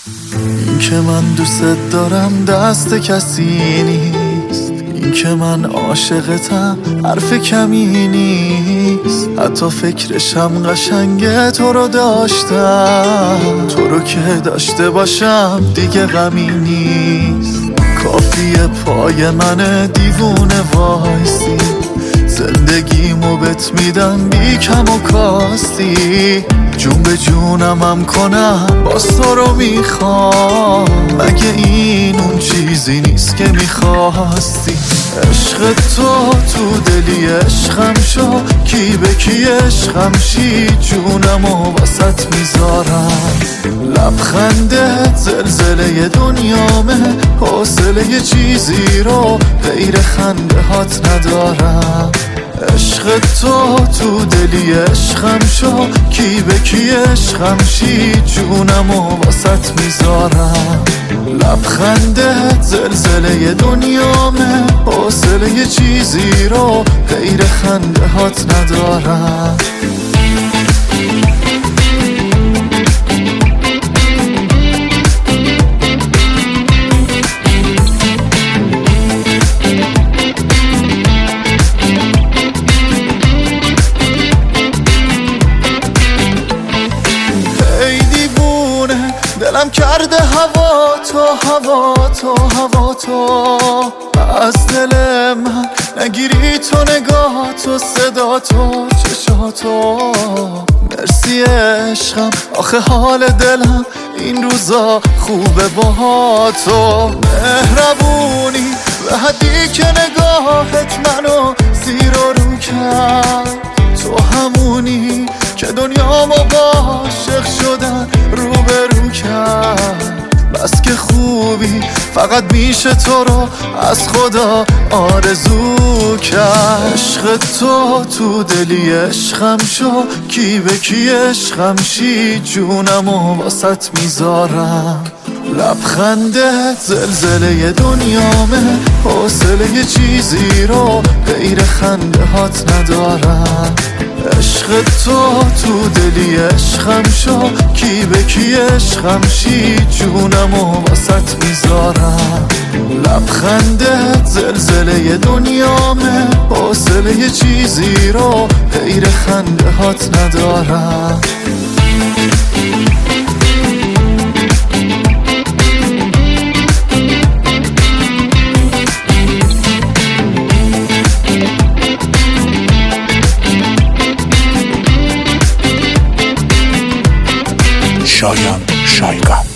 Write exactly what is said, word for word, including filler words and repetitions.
این که من دوست دارم دست کسی نیست، این که من عاشقتم حرف کمی نیست. حتی فکرشم قشنگه تو رو داشتم، تو رو که داشته باشم دیگه غمی نیست. کافیه پای من دیوونه وایسی، زندگیمو بهت میدم بی کم و کاستی. جون به جونم هم کنم باز تو رو میخوام، مگه این اون چیزی نیست که میخواستی؟ عشق تو تو دلی عشقم شو، کی به کی عشقم شی، جونمو واسط میذارم. لبخندت زلزله دنیامه، حوصله چیزی رو غیر خنده هات ندارم. عشق تو تو دلی عشقم شو، کی به کی عشقم شی، جونمو واسط میذارم. لبخندت زلزله دنیامه، حوصله چیزی رو غیر خنده هات ندارم. دلم کرده هوا تو هوا تو هوا تو، از دل من نگیری تو نگاه تو صدا تو چشاتو. مرسی عشقم آخه حال دلم این روزا خوبه با تو. مهربونی به حدی که نگاهت منو زیر و رو کرد، تو همونی که دنیامو با عاشق شدن رو به رو کرد. بس که خوبی فقط میشه تو رو از خدا آرزو کرد. عشق تو تو دلی عشقم شو، کی به کی عشقم شی، جونمو واسط میذارم. لبخندت زلزله دنیامه، حوصله چیزی رو غیر خنده هات ندارم. عشق تو تو دلی عشقم شو، کی به کی عشقم شی، جونمو واسط میذارم. لبخندت زلزله دنیامه، حوصله چیزی رو غیر خنده هات ندارم. شایان شایقا